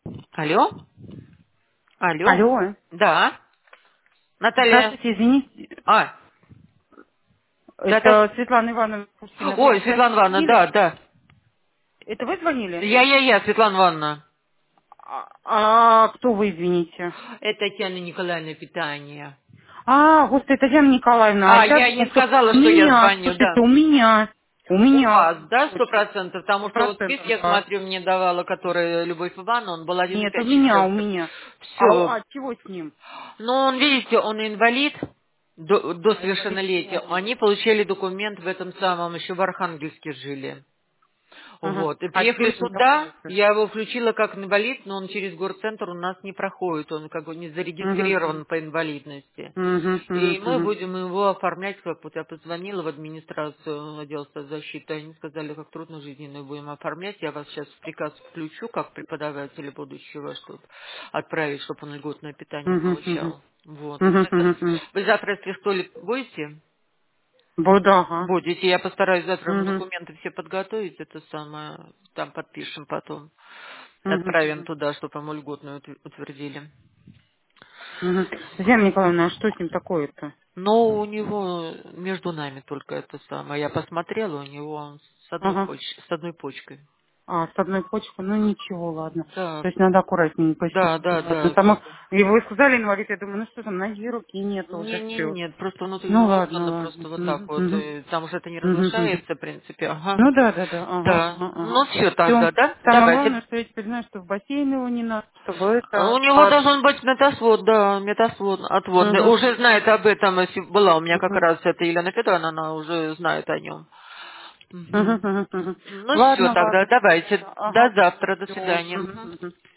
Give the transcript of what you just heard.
Алло? Алло? Алло. Да. Наталья. Здравствуйте, извините. А, да-да. Это Светлана Ивановна Пушкина. Вы Ой, вчера Светлана мне Ивановна, звонили? да, да. Это вы звонили? Я, Светлана Ивановна. А кто вы, извините? Это Татьяна Николаевна питание. Господи, Татьяна Николаевна, А, я оказывается, не что у сказала, что я меня, звоню, слушайте, да. у меня, у У меня, вас, да, точно, 100%? Потому что вот список, 100%, я да. смотрю, мне давала, который Любовь Ивановна, он был один из Нет, у каких-то. меня. Все. Чего с ним? Ну, он, видите, он инвалид до А инвалид совершеннолетия. чего? Они получили документ в этом самом, еще в Архангельске жили. Ага. Вот. И А что приехали с ним сюда, такое-то? я его включила как инвалид, но он через горцентр у нас не проходит, он как бы не Угу. зарегистрирован по инвалидности. Угу, И мы угу, будем его оформлять, как вот я позвонила в администрацию отдела соцзащиты, они сказали, как трудно жизненную будем оформлять, я вас сейчас в приказ включу, как преподавателя будущего, чтобы отправить, чтобы он льготное питание угу, угу, получал. Вот. угу, угу. Вы завтра, если что ли, будете? Буду, ага. Будете. Я постараюсь завтра Угу, документы все подготовить, это самое, там подпишем потом. угу, Отправим угу. туда, чтобы ему льготную утвердили. Угу. Татьяна Николаевна, а что с ним такое-то? Но у него между нами только это самое. Я посмотрела, у него Ага. с одной почкой. С одной почкой, ну ничего, ладно. Да, То есть надо аккуратненько с да, ним. да, Ладно. да. И вы сказали инвалид, я думаю, ну что там, ноги, руки нет, уже Не, все. нет, просто Ну внутреннего ладно, органа ладно. просто вот так Угу, вот. угу, И там уже это не угу, угу. разглашается, в принципе. Ага. Ну да, да, да, ага, Да. ага, ага. Ну все Все. тогда, да? Самое Давайте. главное, что я теперь знаю, что в бассейн его не надо, чтобы У это... него должен быть метасвод, да, метасвод отводный. Угу, Уже знает об этом, если была у меня как угу. раз эта Елена Федоровна, она уже знает о нем. Угу, Мгм. угу, угу. Ну все Ладно, тогда, ладно. давайте. До Ага. завтра, до Все. свидания. Угу, Мгм. угу.